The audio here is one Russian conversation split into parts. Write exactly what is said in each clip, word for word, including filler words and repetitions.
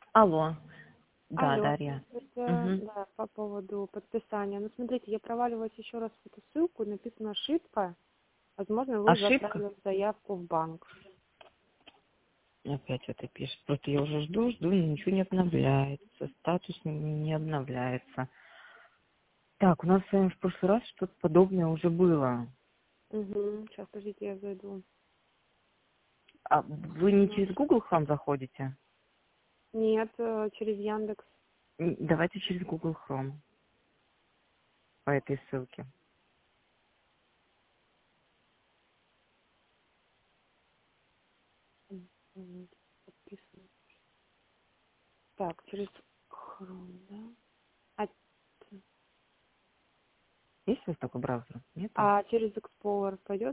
Алло. Да, Алло, Дарья. это, Угу. да, по поводу подписания. Ну, смотрите, я проваливаюсь еще раз в эту ссылку, написано ошибка. Возможно, вы уже Ошибка? отправили заявку в банк. Опять это пишет. Просто я уже жду, жду, но ничего не обновляется. Статус не, не обновляется. Так, у нас с вами в прошлый раз что-то подобное уже было. Угу. Сейчас, подождите, я зайду. А вы не через Google Chrome заходите? Нет, э, через Яндекс. М, Давайте через Google Chrome по этой ссылке. Мгм. Подписано. Так, через Chrome, да? А, Есть у вас такой браузер? Нету? а через Explorer пойдет?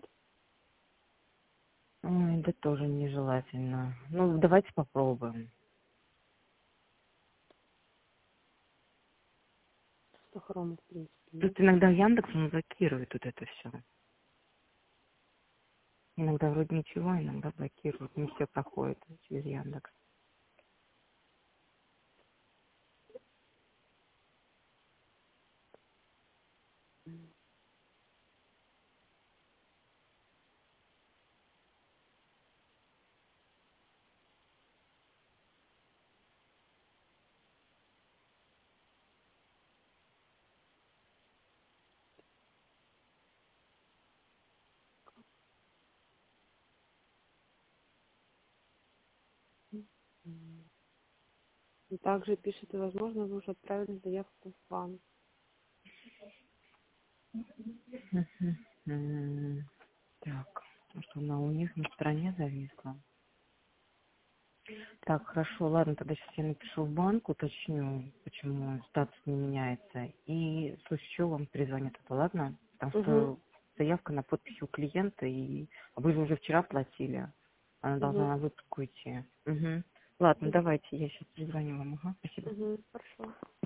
Ой, да тоже нежелательно. Ну, давайте попробуем. Просто Chrome, в принципе, нет. Тут иногда Яндекс, он блокирует вот это все. Иногда вроде ничего, иногда блокирует. Не все проходит через Яндекс. М. И также пишет, и, возможно, вы уже отправили заявку в банк. Мгм. М, Так, потому что она у них на стороне зависла. Так, хорошо, ладно, тогда сейчас я напишу в банк, уточню, почему статус не меняется. И в случае чего вам перезвонят это, ладно? Потому Угу. что заявка на подпись у клиента, и а вы же уже вчера платили. Она должна Угу. на выпуск уйти. Угу. Ладно, Угу. давайте, я сейчас перезвоню вам. Ага, спасибо. Угу. Хорошо.